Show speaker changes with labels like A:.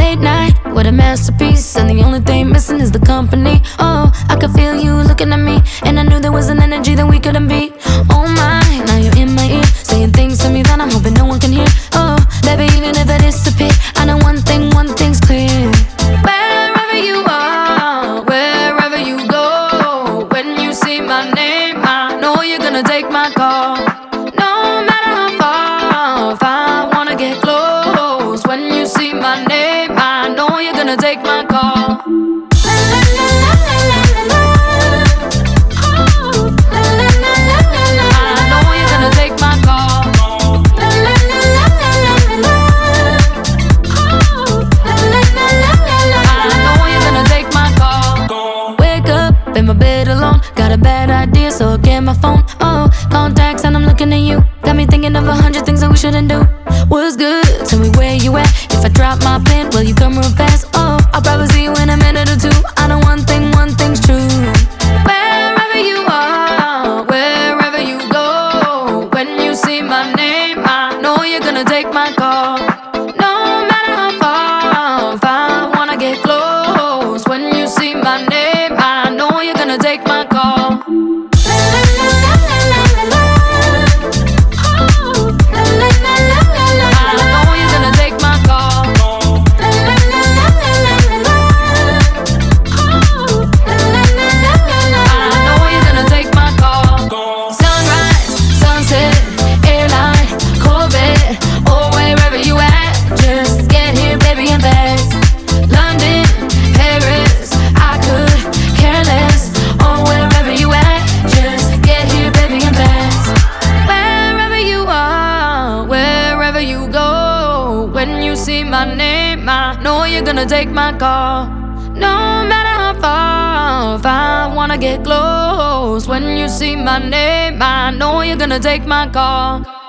A: late night, what a masterpiece. And the only thing missing is the company. Oh, I could feel you looking at me, and I knew there was an energy that we couldn't beat. Oh my, now you're in my ear, saying things to me that I'm hoping no one can hear. Oh, baby, even if I disappear, I know one thing's clear. Wherever you are, wherever you go, when you see my name, I know you're gonna take my call. No matter how far, if I wanna get close, when you see my name, I know you're gonna take my call. In my bed alone, got a bad idea, so I get my phone. Oh, contacts and I'm looking at you. Got me thinking of 100 things that we shouldn't do. What's good? Tell me where you at. If I drop my pen, will you come real fast? Oh, I'll probably see you in a minute or two. I know one thing's true. Wherever you are, wherever you go, when you see my name, I know you're gonna take my call. No matter how far, if I wanna get close, when you see my name, I know you're gonna take my call. When you see my name, I know you're gonna take my call. No matter how far, if I wanna get close, when you see my name, I know you're gonna take my call.